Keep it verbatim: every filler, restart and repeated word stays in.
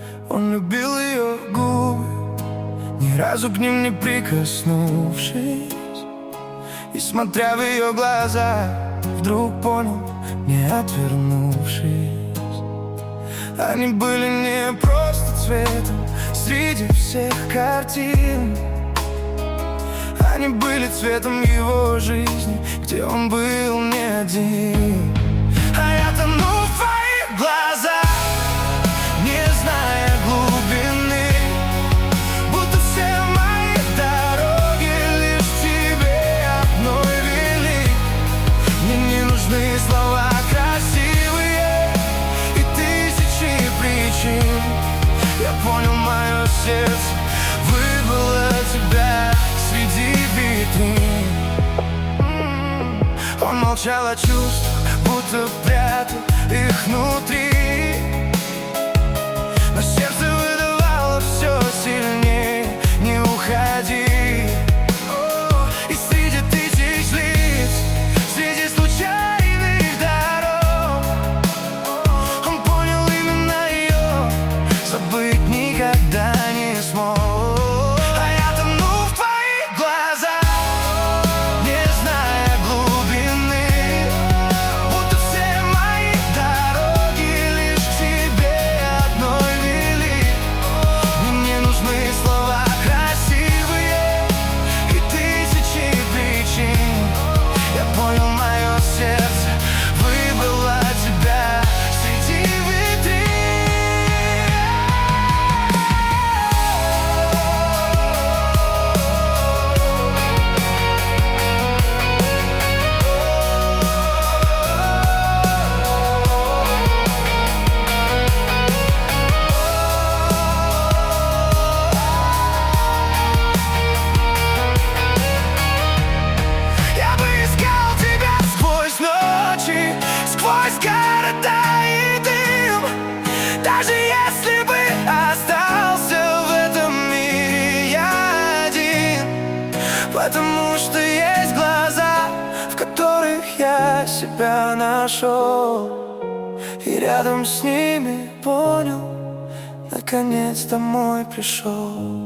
Он любил ее губы, ни разу к ним не прикоснувшись. И смотря в ее глаза, вдруг понял, не отвернувшись. Они были не просто цветом среди всех картин. Они были цветом его жизни, где он был не один. А я тону в твоих глазах, не зная глубины, будто все мои дороги лишь тебе одной вели. Мне не нужны слова красивые и тысячи причин. Я понял, мое сердце выбрало тебя среди витрин. Он молчал о чувствах, будто прятал их внутри, но сердце выдавало все сильнее: не уходи. И среди тысяч лиц, среди случайных дорог, он понял именно ее, забыть никогда не смог. Сквозь города и дым, даже если бы остался в этом мире я один. Потому что есть глаза, в которых я себя нашел, и рядом с ними понял, наконец домой пришел.